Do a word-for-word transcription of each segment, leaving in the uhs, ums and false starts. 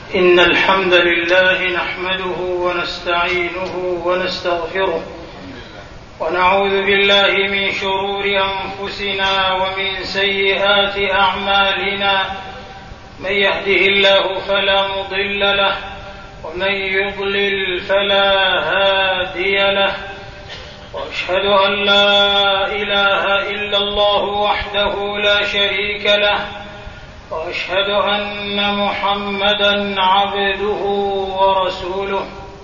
إن الحمد لله نحمده ونستعينه ونستغفره ونعوذ بالله من شرور أنفسنا ومن سيئات أعمالنا. من يهده الله فلا مضل له ومن يضلل فلا هادي له، وأشهد أن لا إله إلا الله وحده لا شريك له، وأشهد أن محمدًا عبده ورسوله.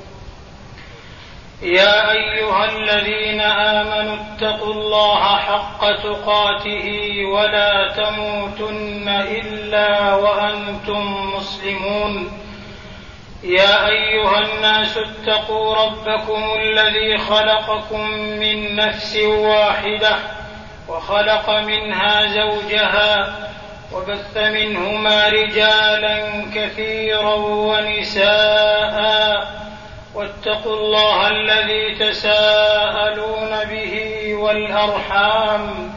يا أيها الذين آمنوا اتقوا الله حق تقاته ولا تموتن إلا وأنتم مسلمون. يا أيها الناس اتقوا ربكم الذي خلقكم من نفس واحدة وخلق منها زوجها وبث منهما رجالا كثيرا ونساء، واتقوا الله الذي تساءلون به والأرحام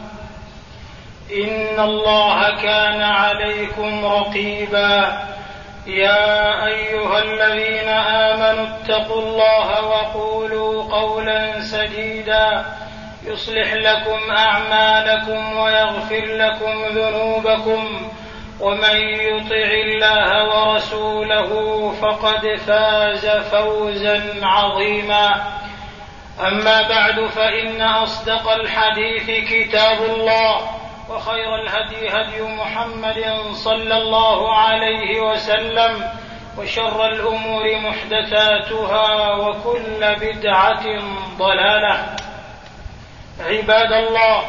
إن الله كان عليكم رقيبا. يا أيها الذين آمنوا اتقوا الله وقولوا قولا سديدا يصلح لكم أعمالكم ويغفر لكم ذنوبكم، ومن يطع الله ورسوله فقد فاز فوزا عظيما. أما بعد، فإن أصدق الحديث كتاب الله، وخير الهدي هدي محمد صلى الله عليه وسلم، وشر الأمور محدثاتها وكل بدعة ضلالة. عباد الله،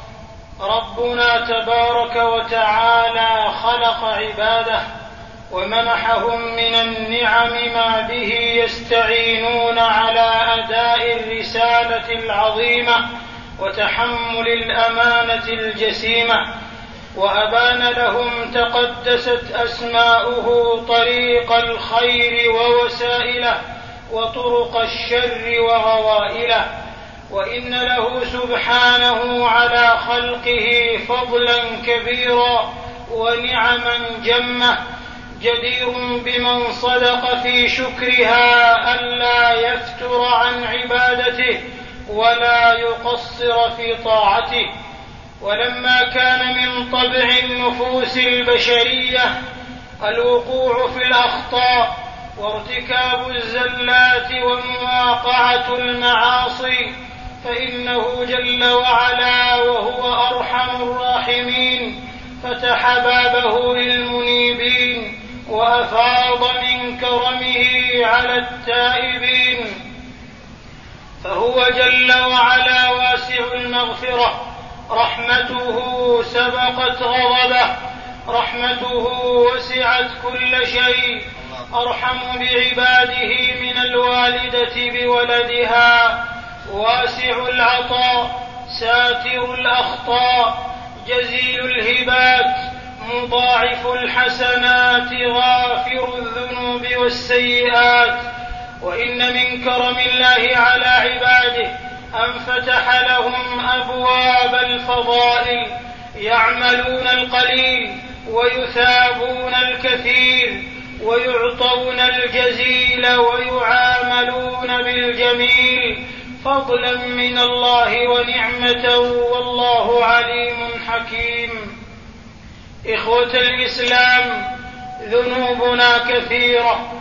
ربنا تبارك وتعالى خلق عباده ومنحهم من النعم ما به يستعينون على أداء الرسالة العظيمة وتحمل الأمانة الجسيمة، وأبان لهم تقدست أسماؤه طريق الخير ووسائله وطرق الشر وغوائله، وإن له سبحانه على خلقه فضلا كبيرا ونعما جمة، جدير بمن صدق في شكرها ألا يفتر عن عبادته ولا يقصر في طاعته. ولما كان من طبع النفوس البشرية الوقوع في الأخطاء وارتكاب الزلات ومواقعة المعاصي، فإنه جل وعلا وهو أرحم الراحمين فتح بابه للمنيبين وأفاض من كرمه على التائبين، فهو جل وعلا واسع المغفرة، رحمته سبقت غضبه، رحمته وسعت كل شيء، أرحم بعباده من الوالدة بولدها، واسع العطاء، ساتر الأخطاء، جزيل الهبات، مضاعف الحسنات، غافر الذنوب والسيئات. وإن من كرم الله على عباده أن فتح لهم أبواب الفضائل، يعملون القليل ويثابون الكثير، ويعطون الجزيل ويعاملون بالجميل، فضلا من الله ونعمة، والله عليم حكيم. إخوة الإسلام، ذنوبنا كثيرة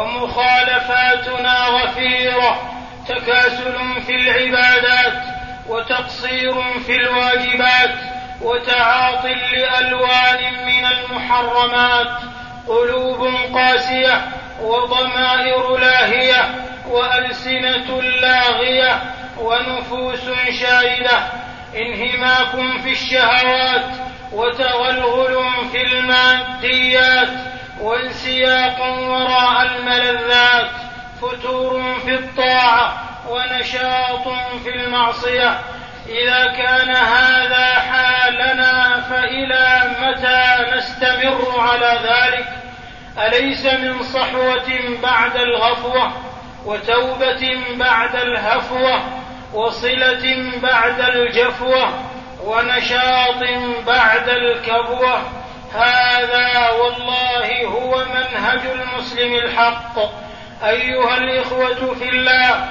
ومخالفاتنا غفيرة، تكاسل في العبادات وتقصير في الواجبات وتعاطٍ لألوان من المحرمات، قلوب قاسية وضمائر لاهية وألسنة لاغية ونفوس شاردة، انهماك في الشهوات وتغلغل في الماديات وانسياق وراء الملذات، فتور في الطاعة ونشاط في المعصية. إذا كان هذا حالنا فإلى متى نستمر على ذلك؟ أليس من صحوة بعد الغفوة، وتوبة بعد الهفوة، وصلة بعد الجفوة، ونشاط بعد الكبوة؟ هذا والله هو منهج المسلم الحق. أيها الإخوة في الله،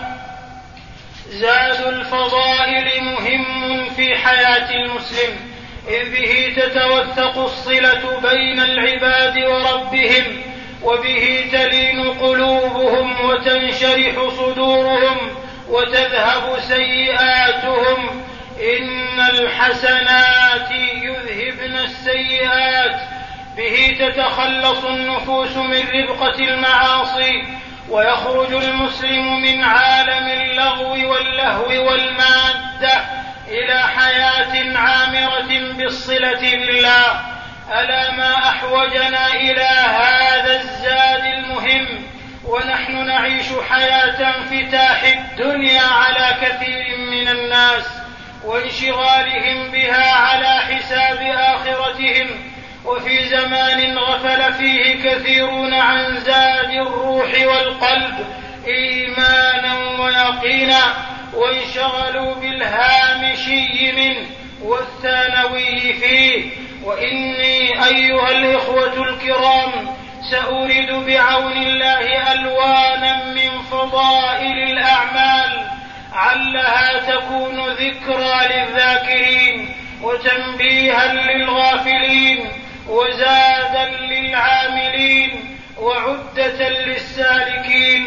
زاد الفضائل مهم في حياة المسلم، إذ به تتوثق الصلة بين العباد وربهم، وبه تلين قلوبهم وتنشرح صدورهم وتذهب سيئاتهم. إن الحسنات يذهبن السيئات. به تتخلص النفوس من ربقة المعاصي، ويخرج المسلم من عالم اللغو واللهو والمادة إلى حياة عامرة بالصلة بالله. ألا ما أحوجنا إلى هذا الزاد المهم ونحن نعيش حياة انفتاح الدنيا على كثير من الناس وانشغالهم بها على حساب آخرتهم، وفي زمان غفل فيه كثيرون عن زاد الروح والقلب إيمانا ويقينا، وانشغلوا بالهامشي منه والثانوي فيه. وإني أيها الإخوة الكرام سأورد بعون الله ألوانا من فضائل الأعمال، علها تكون ذكرى للذاكرين وتنبيها للغافلين وزادا للعاملين وعدة للسالكين.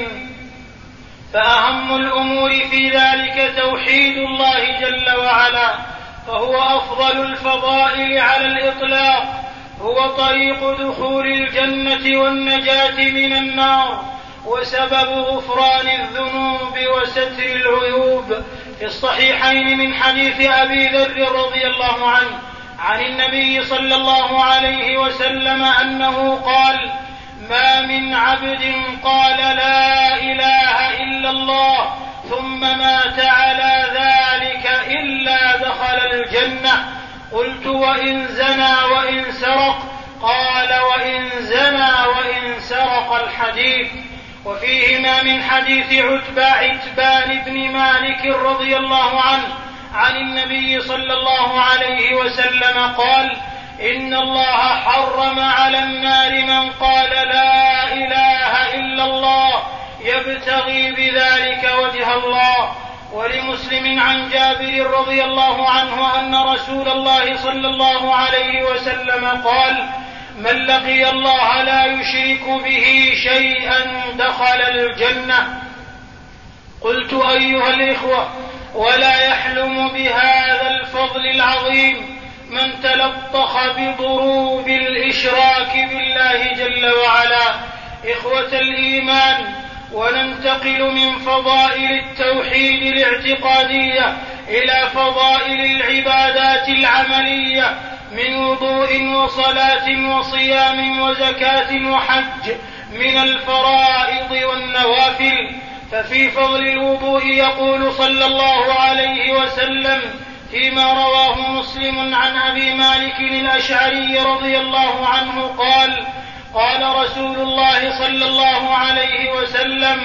فأهم الأمور في ذلك توحيد الله جل وعلا، فهو أفضل الفضائل على الإطلاق، هو طريق دخول الجنة والنجاة من النار، وسبب غفران الذنوب وستر العيوب. في الصحيحين من حديث أبي ذر رضي الله عنه عن النبي صلى الله عليه وسلم أنه قال: ما من عبد قال لا إله إلا الله ثم مات على ذلك إلا دخل الجنة. قلت: وإن زنى وإن سرق؟ قال: وإن زنى وإن سرق. الحديث. وفيهما من حديث عتبة عتبان بن مالك رضي الله عنه عن النبي صلى الله عليه وسلم قال: إن الله حرم على النار من قال لا إله إلا الله يبتغي بذلك وجه الله. ولمسلم عن جابر رضي الله عنه أن رسول الله صلى الله عليه وسلم قال: من لقي الله لا يشرك به شيئا دخل الجنة. قلت: أيها الإخوة، ولا يحلم بهذا الفضل العظيم من تلطخ بضروب الإشراك بالله جل وعلا. إخوة الإيمان، وننتقل من فضائل التوحيد الاعتقادية إلى فضائل العبادات العملية من وضوء وصلاة وصيام وزكاة وحج من الفرائض والنوافل. ففي فضل الوضوء يقول صلى الله عليه وسلم فيما رواه مسلم عن أبي مالك الأشعري رضي الله عنه قال: قال رسول الله صلى الله عليه وسلم: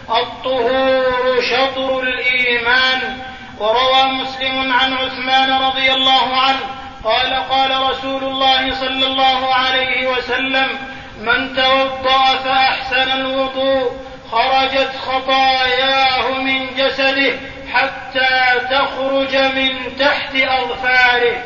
الطهور شطر الإيمان. وروى مسلم عن عثمان رضي الله عنه قال: قال رسول الله صلى الله عليه وسلم: من توضأ فأحسن الوضوء خرجت خطاياه من جسده حتى تخرج من تحت أظفاره.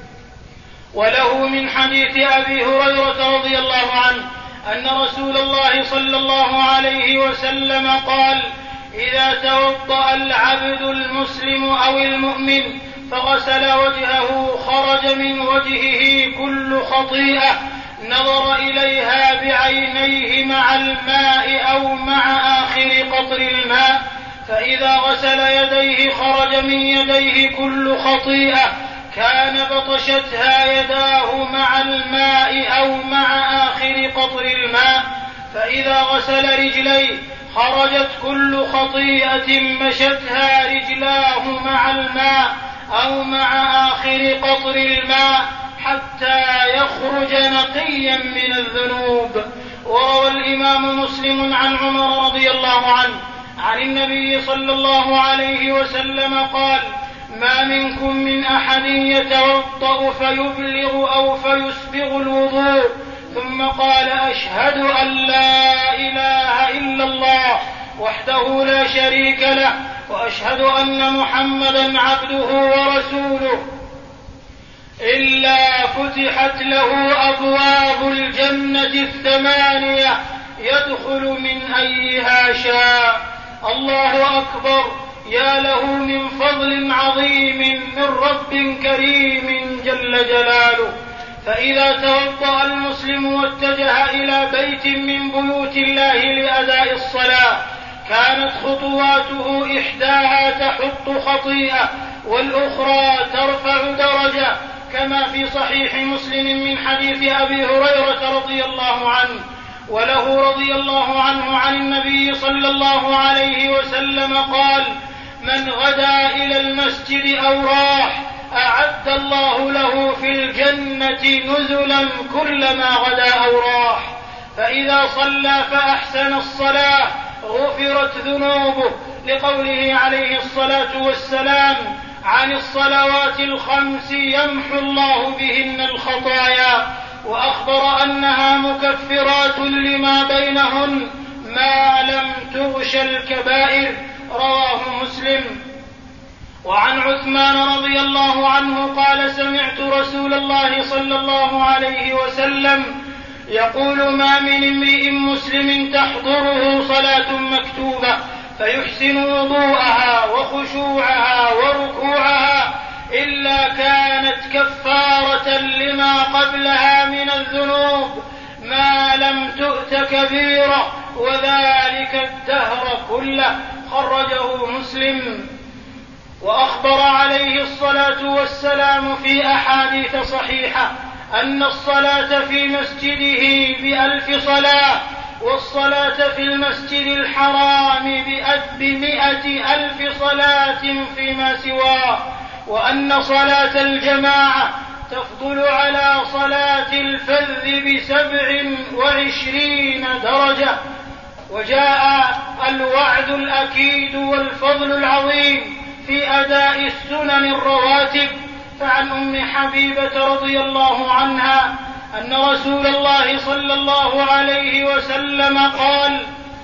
وله من حديث أبي هريرة رضي الله عنه أن رسول الله صلى الله عليه وسلم قال: إذا توضأ العبد المسلم أو المؤمن فغسل وجهه خرج من وجهه كل خطيئة نظر إليها بعينيه مع الماء أو مع آخر قطر الماء، فإذا غسل يديه خرج من يديه كل خطيئة كان بطشتها يداه مع الماء أو مع آخر قطر الماء، فإذا غسل رجليه خرجت كل خطيئة مشتها رجلاه مع الماء أو مع آخر قطر الماء حتى يخرج نقيا من الذنوب. وروى الإمام مسلم عن عمر رضي الله عنه عن النبي صلى الله عليه وسلم قال: ما منكم من أحد يتوضأ فيبلغ أو فيسبغ الوضوء ثم قال أشهد أن لا إله إلا الله وحده لا شريك له وأشهد أن محمدا عبده ورسوله إلا فتحت له أبواب الجنة الثمانية يدخل من أيها شاء. الله أكبر، يا له من فضل عظيم من رب كريم جل جلاله. فإذا توضأ المسلم واتجه إلى بيت من بيوت الله لأداء الصلاة كانت خطواته إحداها تحط خطيئة والأخرى ترفع درجة، كما في صحيح مسلم من حديث أبي هريرة رضي الله عنه، وله رضي الله عنه عن النبي صلى الله عليه وسلم قال: من غدا إلى المسجد أو راح أعد الله له في الجنة نزلا كلما غدا أو راح، فإذا صلى فأحسن الصلاة غفرت ذنوبه، لقوله عليه الصلاة والسلام: عن الصلوات الخمس يمحو الله بهن الخطايا، وأخبر أنها مكفرات لما بينهن ما لم تغش الكبائر، رواه مسلم. وعن عثمان رضي الله عنه قال: سمعت رسول الله صلى الله عليه وسلم يقول: ما من امرئ مسلم تحضره صلاة مكتوبة فيحسن وضوءها وخشوعها وركوعها إلا كانت كفارة لما قبلها من الذنوب ما لم تؤت كبيرة، وذلك الدهر كله، خرجه مسلم. وأخبر عليه الصلاة والسلام في أحاديث صحيحة أن الصلاة في مسجده بألف صلاة، والصلاة في المسجد الحرام بمئة ألف صلاة فيما سواه، وأن صلاة الجماعة تفضل على صلاة الفذ بسبع وعشرين درجة. وجاء الوعد الأكيد والفضل العظيم في أداء السنن الرواتب، فعن أم حبيبة رضي الله عنها أن رسول الله صلى الله عليه وسلم قال: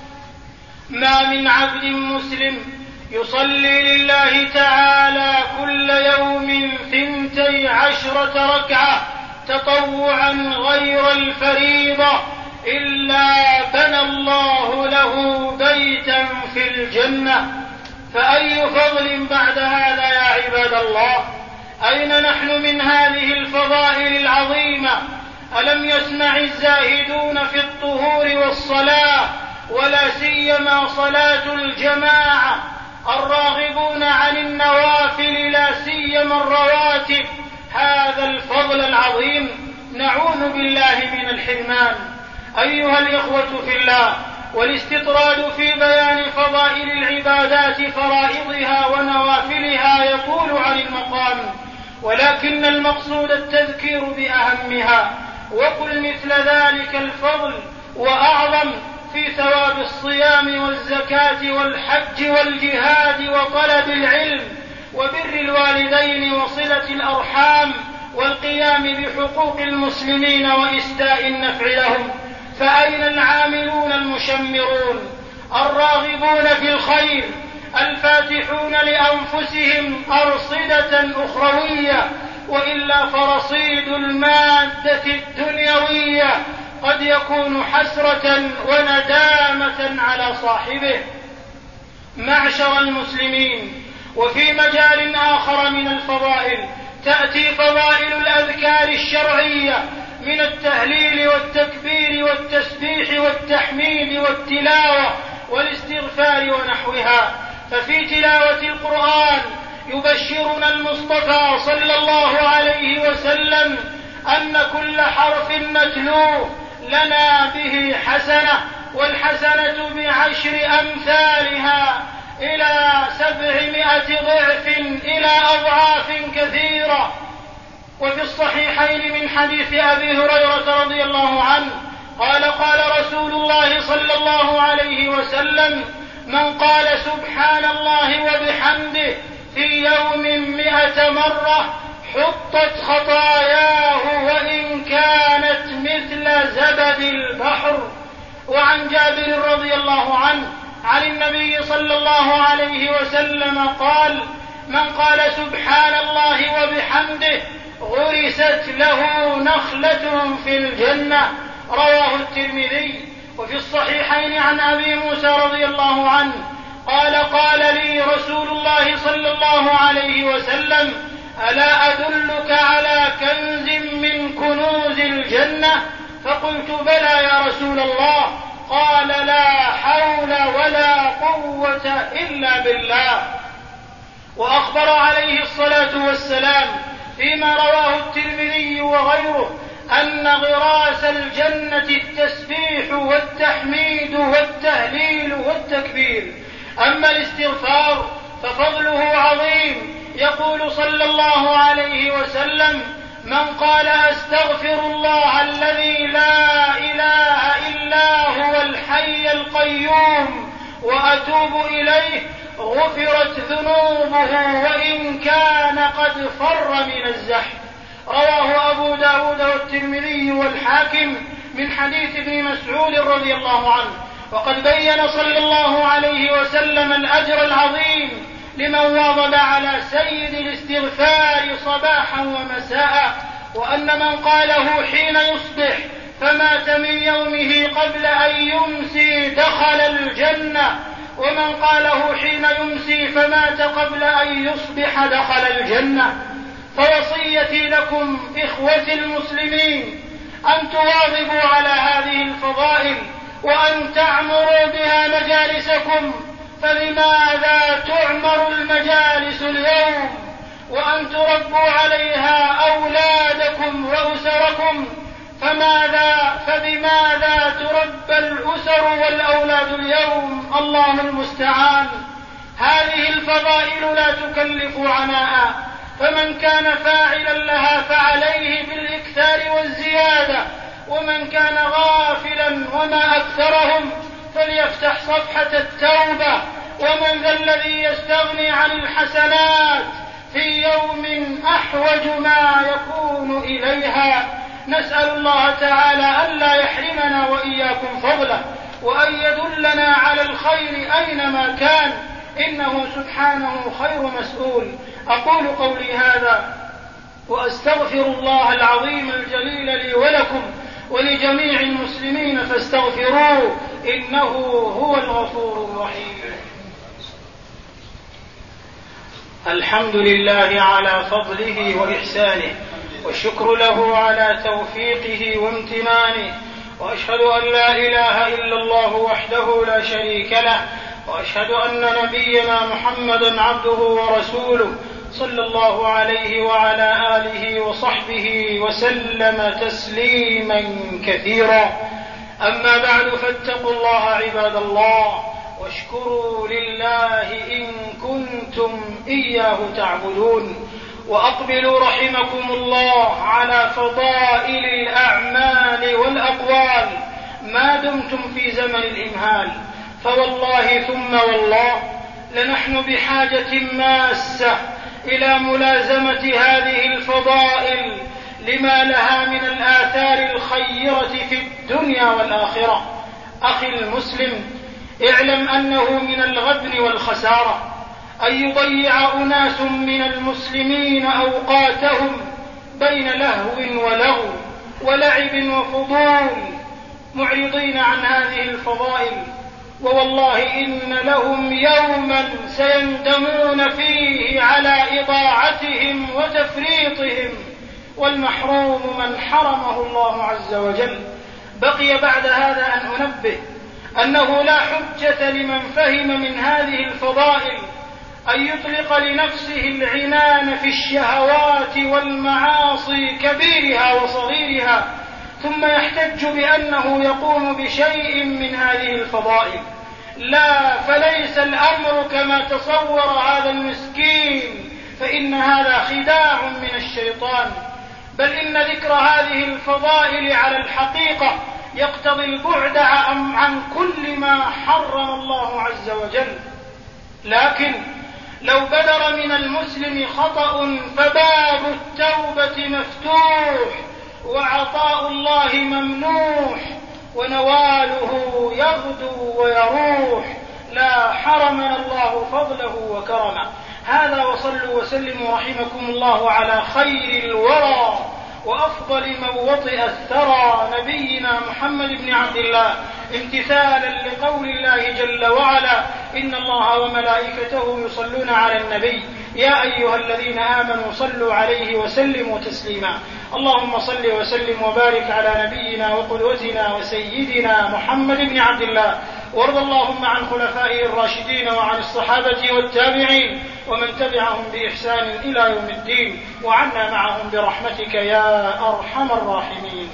ما من عبد مسلم يصلي لله تعالى كل يوم ثنتي عشرة ركعة تطوعا غير الفريضة إلا بنى الله له بيتا في الجنة. فأي فضل بعد هذا يا عباد الله؟ أين نحن من هذه الفضائل العظيمة؟ ألم يسمع الزاهدون في الطهور والصلاة ولا سيما صلاة الجماعة الراغبون عن النوافل لا سيما الرواتب هذا الفضل العظيم؟ نعوذ بالله من الحرمان. أيها الإخوة في الله، والاستطراد في بيان فضائل العبادات فرائضها ونوافلها يطول عن المقام، ولكن المقصود التذكير بأهمها. وقل مثل ذلك الفضل وأعظم في ثواب الصيام والزكاة والحج والجهاد وطلب العلم وبر الوالدين وصلة الأرحام والقيام بحقوق المسلمين وإسداء النفع لهم. فأين العاملون المشمرون الراغبون في الخير الفاتحون لأنفسهم أرصدة أخروية؟ وإلا فرصيد المادة الدنيوية قد يكون حسرة وندامة على صاحبه. معشر المسلمين، وفي مجال آخر من الفضائل تأتي فضائل الأذكار الشرعية من التهليل والتكبير والتسبيح والتحميد والتلاوة والاستغفار ونحوها. ففي تلاوة القرآن يبشرنا المصطفى صلى الله عليه وسلم أن كل حرف نتلوه لنا به حسنة، والحسنة بعشر أمثالها إلى سبعمائة ضعف إلى أضعاف كثيرة. وفي الصحيحين من حديث أبي هريرة رضي الله عنه قال: قال رسول الله صلى الله عليه وسلم: من قال سبحان الله وبحمده في يوم مئة مرة حطت خطاياه وإن كانت مثل زبد البحر. وعن جابر رضي الله عنه عن النبي صلى الله عليه وسلم قال: من قال سبحان الله وبحمده غرست له نخلة في الجنة. رواه الترمذي. وفي الصحيحين عن أبي موسى رضي الله عنه قال: قال لي رسول الله صلى الله عليه وسلم: ألا أدلك على كنز من كنوز الجنة؟ فقلت: بلى يا رسول الله. قال: لا حول ولا قوة إلا بالله. وأخبر عليه الصلاة والسلام فيما رواه الترمذي وغيره أن غراس الجنة التسبيح والتحميد والتهليل والتكبير. أما الاستغفار ففضله عظيم. يقول صلى الله عليه وسلم: من قال أستغفر الله الذي لا إله إلا هو الحي القيوم وأتوب إليه غفرت ذنوبه وإن كان قد فر من الزحف. رواه أبو داود والترمذي والحاكم من حديث ابن مسعود رضي الله عنه. وقد بين صلى الله عليه وسلم الأجر العظيم لمن واظب على سيد الاستغفار صباحا ومساء، وأن من قاله حين يصبح فمات من يومه قبل أن يمسي دخل الجنة، ومن قاله حين يمسي فمات قبل أن يصبح دخل الجنة. فوصيتي لكم إخوتي المسلمين أن تواظبوا على هذه الفضائل وأن تعمروا بها مجالسكم، فلماذا تعمر المجالس اليوم؟ وأن تربوا عليها أولادكم وأسركم، فماذا فبماذا تربى الأسر والأولاد اليوم؟ الله المستعان. هذه الفضائل لا تكلف عناء، فمن كان فاعلا لها فعليه بالإكثار والزيادة، ومن كان غافلا وما أكثرهم فليفتح صفحة التوبة. ومن ذا الذي يستغني عن الحسنات في يوم أحوج ما يكون إليها؟ نسأل الله تعالى ألا يحرمنا وإياكم فضله، وأن يدلنا على الخير أينما كان، إنه سبحانه خير مسؤول. أقول قولي هذا وأستغفر الله العظيم الجليل لي ولكم ولجميع المسلمين فاستغفروه إنه هو الغفور الرحيم. الحمد لله على فضله وإحسانه، والشكر له على توفيقه وامتنانه، وأشهد أن لا إله إلا الله وحده لا شريك له، وأشهد أن نبينا محمدا عبده ورسوله صلى الله عليه وعلى آله وصحبه وسلم تسليما كثيرا. أما بعد، فاتقوا الله عباد الله، واشكروا لله إن كنتم إياه تعبدون، وأقبلوا رحمكم الله على فضائل الأعمال والأقوال ما دمتم في زمن الإمهال. فوالله ثم والله لنحن بحاجة ماسة إلى ملازمة هذه الفضائل لما لها من الآثار الخيرة في الدنيا والآخرة. أخي المسلم، اعلم أنه من الغبن والخسارة أن يضيع أناس من المسلمين أوقاتهم بين لهو ولغو ولعب وفضول معرضين عن هذه الفضائل، ووالله إن لهم يوما سيندمون فيه على إضاعتهم وتفريطهم، والمحروم من حرمه الله عز وجل. بقي بعد هذا أن أنبه أنه لا حجة لمن فهم من هذه الفضائل أن يطلق لنفسه العنان في الشهوات والمعاصي كبيرها وصغيرها ثم يحتج بأنه يقوم بشيء من هذه الفضائل. لا، فليس الأمر كما تصور هذا المسكين، فإن هذا خداع من الشيطان، بل إن ذكر هذه الفضائل على الحقيقة يقتضي البعد عن كل ما حرم الله عز وجل. لكن لو بدر من المسلم خطأ فباب التوبة مفتوح، وعطاء الله ممنوح، ونواله يغدو ويروح، لا حرمنا الله فضله وكرمه. هذا، وصلوا وسلموا رحمكم الله على خير الورى وأفضل من وطئ الثرى، نبينا محمد بن عبد الله، امتثالا لقول الله جل وعلا: إن الله وملائكته يصلون على النبي يا أيها الذين آمنوا صلوا عليه وسلموا تسليما. اللهم صل وسلم وبارك على نبينا وقدوتنا وسيدنا محمد بن عبد الله، وارض اللهم عن خلفائه الراشدين وعن الصحابة والتابعين ومن تبعهم بإحسان إلى يوم الدين، وعنا معهم برحمتك يا أرحم الراحمين.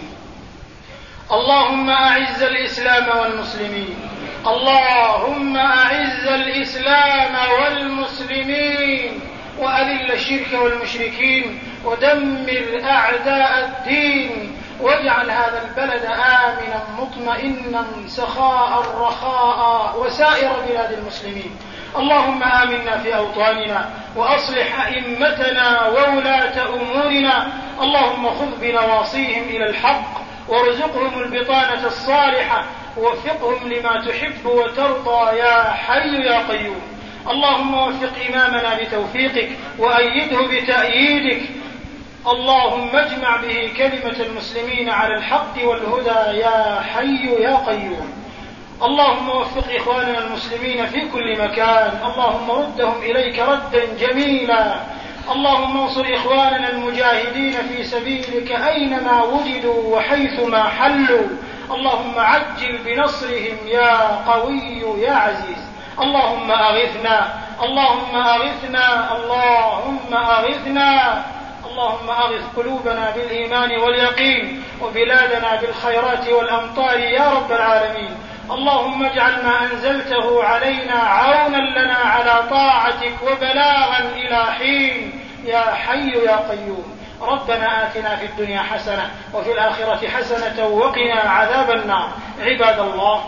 اللهم أعز الإسلام والمسلمين، اللهم أعز الإسلام والمسلمين، وأذل الشرك والمشركين، ودمر أعداء الدين، واجعل هذا البلد آمنا مطمئنا سخاء رخاء، وسائر بلاد المسلمين. اللهم آمنا في أوطاننا، وأصلح أئمتنا وولاة أمورنا. اللهم خذ بنواصيهم إلى الحق، وارزقهم البطانة الصالحة، ووفقهم لما تحب وترضى يا حي يا قيوم. اللهم وفق إمامنا بتوفيقك، وأيده بتأييدك. اللهم اجمع به كلمة المسلمين على الحق والهدى يا حي يا قيوم. اللهم وفق إخواننا المسلمين في كل مكان، اللهم ردهم إليك ردا جميلا. اللهم انصر إخواننا المجاهدين في سبيلك أينما وجدوا وحيثما حلوا. اللهم عجل بنصرهم يا قوي يا عزيز. اللهم أغثنا، اللهم أغثنا، اللهم أغثنا. اللهم أغث قلوبنا بالإيمان واليقين، وبلادنا بالخيرات والأمطار يا رب العالمين. اللهم اجعل ما أنزلته علينا عونا لنا على طاعتك وبلاغا إلى حين يا حي يا قيوم. ربنا آتنا في الدنيا حسنة وفي الآخرة حسنة وقنا عذاب النار. عباد الله،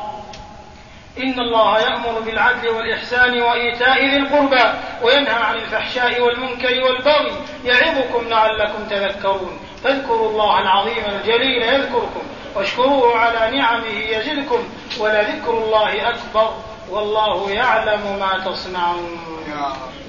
إن الله يأمر بالعدل والإحسان وإيتاء ذي القربى، وينهى عن الفحشاء والمنكر والبغي، يعظكم لعلكم تذكرون. فاذكروا الله العظيم الجليل يذكركم، واشكروه على نعمه يزدكم، ولذكر الله أكبر، والله يعلم ما تصنعون.